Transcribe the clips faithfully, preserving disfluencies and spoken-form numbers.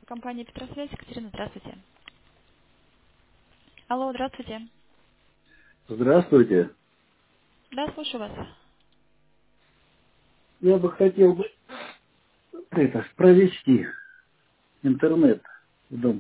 Компания Петросвязь. Екатерина, здравствуйте. Алло, здравствуйте. Здравствуйте. Да, слушаю вас. Я бы хотел бы это, провести интернет в дом.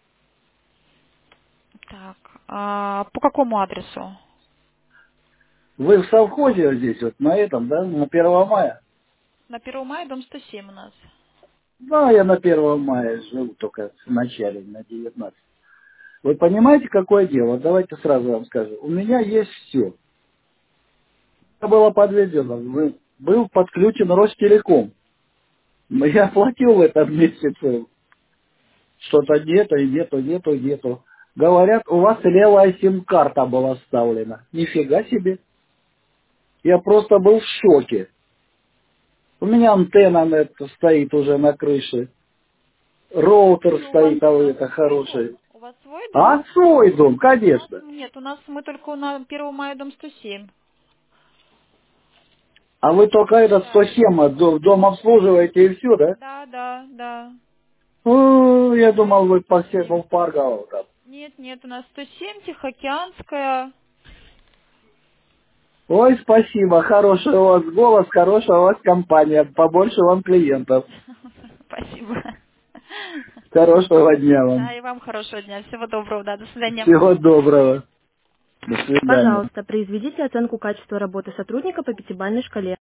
Так, а по какому адресу? Вы в совхозе здесь, вот на этом, да, на первого мая? На первого мая, дом сто семь у нас. Да, я на первого мая живу только в начале, на девятнадцать. Вы понимаете, какое дело? Давайте сразу вам скажу. У меня есть все. Это было подведено. Вы- Был подключен Ростелеком. Но я платил в этом месяце. Что-то нету, и нету, нету, нету. Говорят, у вас левая сим-карта была вставлена. Нифига себе. Я просто был в шоке. У меня антенна на это стоит уже на крыше. Роутер И у вас, стоит, а у вы вас это свой дом? хороший. У вас свой дом? А свой дом, У нас конечно. нет, у нас мы только на первого мая, дом сто семь. А вы только этот сто Подключаем. семь от дом, дом обслуживаете и все, да? Да, да, да. О, я думал, Подключаем вы сто по семь. всему Паргову там. Нет, нет, у нас сто семь, Тихоокеанская. Ой, спасибо, хороший у вас голос, хорошая у вас компания, побольше вам клиентов. Спасибо. Хорошего дня Да, вам. и вам хорошего дня. Всего доброго, да, до свидания. Всего доброго. До свидания. Пожалуйста, произведите оценку качества работы сотрудника по пятибалльной шкале.